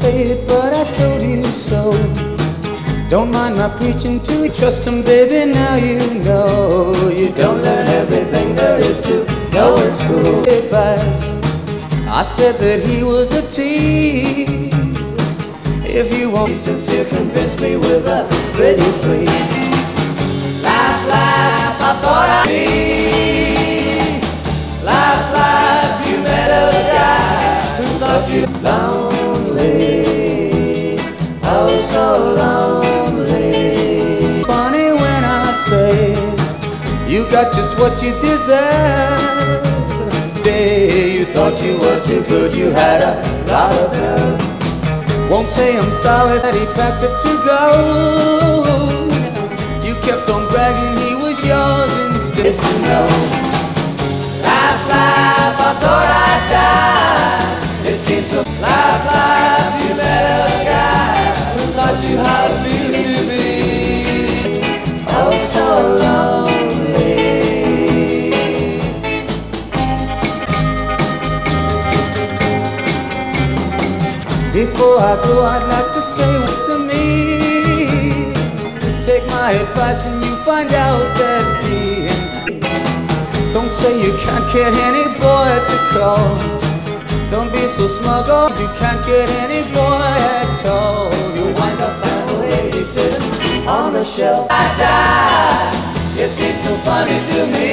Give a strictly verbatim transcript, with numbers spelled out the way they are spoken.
say it, but I told you so. Don't mind my preaching to you. Trust him, baby, now you know. You don't learn everything there is to know in school. Advice, I said that he was a tease. If you won't be sincere, convince me with a pretty please. Laugh, laugh, I thought I'd be. Laugh, laugh, you met a guy who thought you lonely. Oh, so lonely. Funny when I say you got just what you deserve. Day you thought you were too good, you had a lot of nerve. Won't say I'm sorry that he packed up to go. You kept on bragging he was yours instead. To know. Laugh, laugh, I thought I'd die. It seems so. Laugh, laugh, you met a guy who taught you how to be. Oh, so lonely. Before I go, I'd like to say what's to me. Take my advice and you find out that being. Don't say you can't get any boy to call. Don't be so smug, oh, you can't get any boy at all. You'll wind up at the lady sitting on the shelf. I die. It seems so funny to me.